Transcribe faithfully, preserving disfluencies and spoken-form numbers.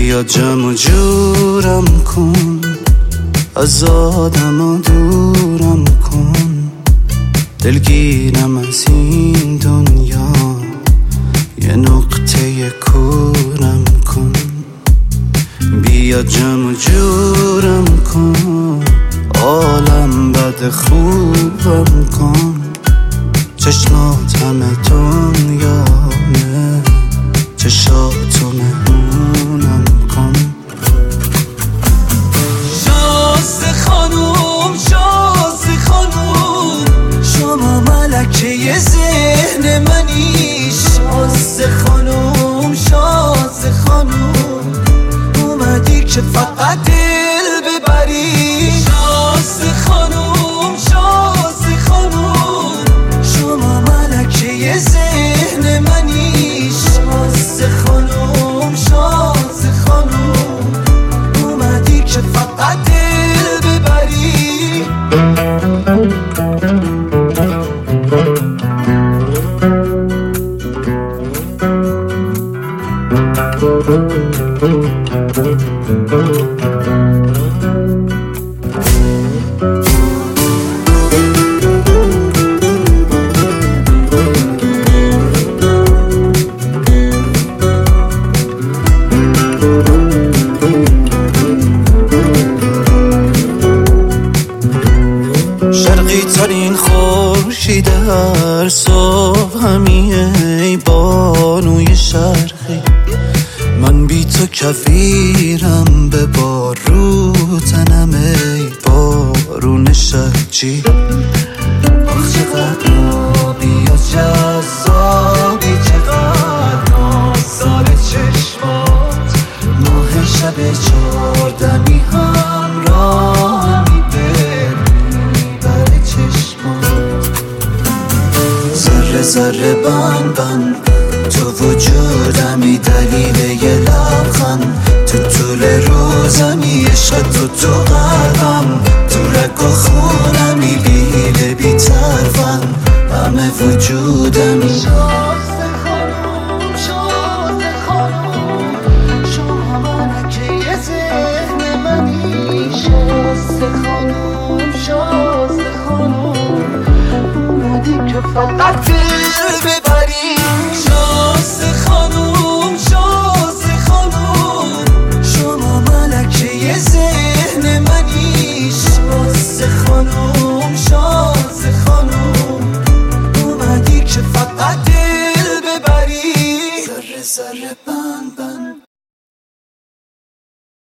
بیا جمع و جورم کن، از آدم ها دورم کن، دلگیرم از این دنیا، یه نقطه کورم کن. بیا جمع و جورم کن، عالم بد خوبم کن، چشمات همه دنیامه، چشاتو مهمونم کن. شازده خانوم شازده خانوم، شما ملکه ذهن منی. شازده خانوم شازده خانوم، اومدی که فقط دل ببری. شازده خانوم شازده خانوم، شما ملکه ذهن منی. شازده خانوم شازده خانوم، اومدی که فقط دل ببری. شرقی ترین خورشید هر صبح همیه، ای بانوی شرقی. من بی تو کفیرم به بارو تنم، ای بارون شرجی. آخ چقدر آبی و جذابی، چقدر نازدار چشمات. ماه شب چهاردمی همراهمی بر چشمات. ذره ذره بند بند تو وجودمی، دلیل یه لبخند تو طول روزمی. عشق تو تو قلبم، تو رگ و خونمی، بی حیله بی طرفم، همه وجودمی. شازده خانوم شازده خانوم، شما ملکه ذهن منی. شازده خانوم شازده خانوم، اومدی که فقط دل ببری. شازده خانوم شازده خانوم، شما ملکه ذهن منی. شازده خانوم شازده خانوم، اومدی که فقط دل ببری. ذره ذره